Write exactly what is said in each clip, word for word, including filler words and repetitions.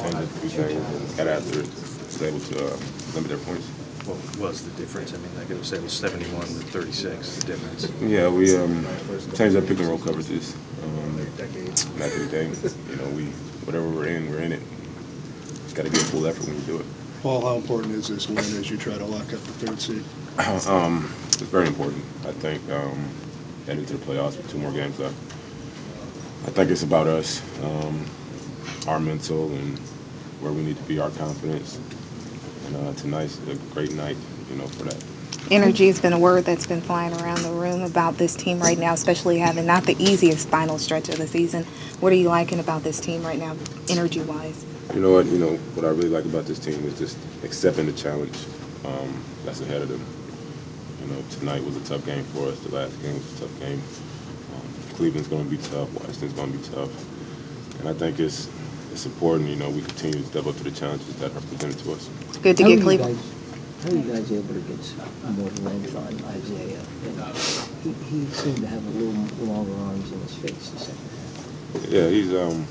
changed a few things and got after it, was able to uh, limit their points. What was the difference? I mean, I could say it was seventy-one to thirty-six, the difference. Yeah, we um, changed our pick and roll coverages. Um, and at the end of the day, you know, we whatever we're in, we're in it. Just got to give full effort when you do it. Paul, how important is this win as you try to lock up the third seed? Um, it's very important. I think um, heading to the playoffs with two more games left. I think it's about us, um, our mental, and where we need to be, our confidence. And uh, tonight's a great night, you know, for that. Energy has been a word that's been flying around the room about this team right now, especially having not the easiest final stretch of the season. What are you liking about this team right now, energy-wise? You know what? You know what I really like about this team is just accepting the challenge um, that's ahead of them. You know, tonight was a tough game for us. The last game was a tough game. Um, Cleveland's going to be tough. Washington's going to be tough. And I think it's it's important. You know, we continue to step up to the challenges that are presented to us. It's good to How are get you Cleveland. guys? How are you guys able to get some more length on Isaiah? And he, he seemed to have a little longer arms in his face the second half. Yeah, he's um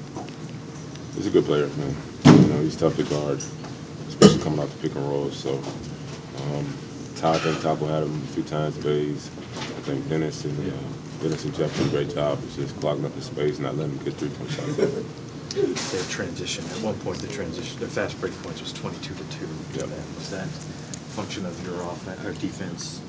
he's a good player, man. You know, he's tough to guard, especially coming off the pick and roll. So, um, Ty, I think Taco had him a few times, Bays. I think Dennis and uh, Dennis and Jeff did a great job of just clogging up the space, not letting him get three point shots. Their transition, at one point, the transition, their fast break points was twenty-two to two. Yep. Was that function of your offense or defense?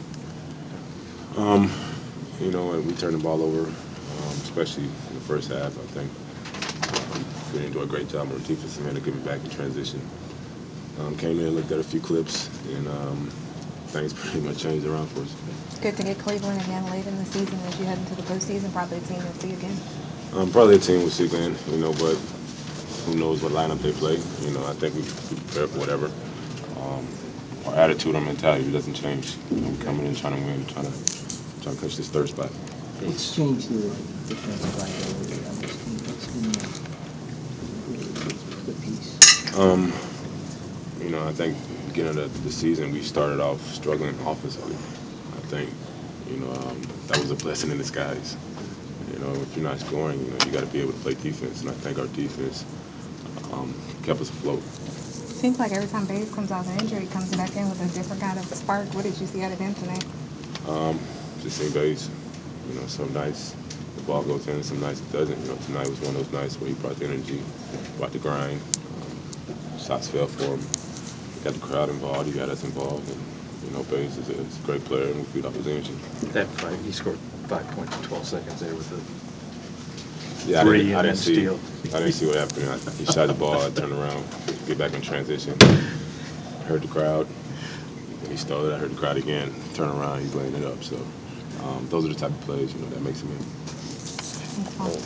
Um, you know, and we turned the ball over, um, especially in the first half. I think um, we didn't do a great job on our defensive end of giving back in transition. Um, came in, looked at a few clips, and um, things pretty much changed around for us. Good to get Cleveland again late in the season as you head into the postseason. Probably a team you'll see again. Um, probably a team we'll see again, you know, but who knows what lineup they play. You know, I think we we prepare for whatever. Um, our attitude, our mentality doesn't change. You know, we're coming in trying to win, trying to trying to catch this third spot. What's changed the defensive identity on this team? What's been the, the, the piece? Um, you know, I think beginning of the, the season we started off struggling offensively. I think, you know, um, that was a blessing in disguise. You know, if you're not scoring, you know, you got to be able to play defense, and I think our defense um, kept us afloat. Seems like every time Bays comes out of injury, he comes back in with a different kind of spark. What did you see out of him tonight? Um, just seeing Bays, you know, some nights the ball goes in, some nights it doesn't. You know, tonight was one of those nights where he brought the energy, brought the grind. Um, shots fell for him. He got the crowd involved. He got us involved, and you know, Bays is a, is a great player, and we feed off his energy. That fight, he scored five points in twelve seconds there with the Yeah, I three didn't, I and then didn't see, steal. I didn't see what happened. I, he shot the ball. I turned around, get back in transition. I heard the crowd. When he stole it, I heard the crowd again. Turn around, he's laying it up. So um, those are the type of plays, you know, that makes him in. Thanks, Paul.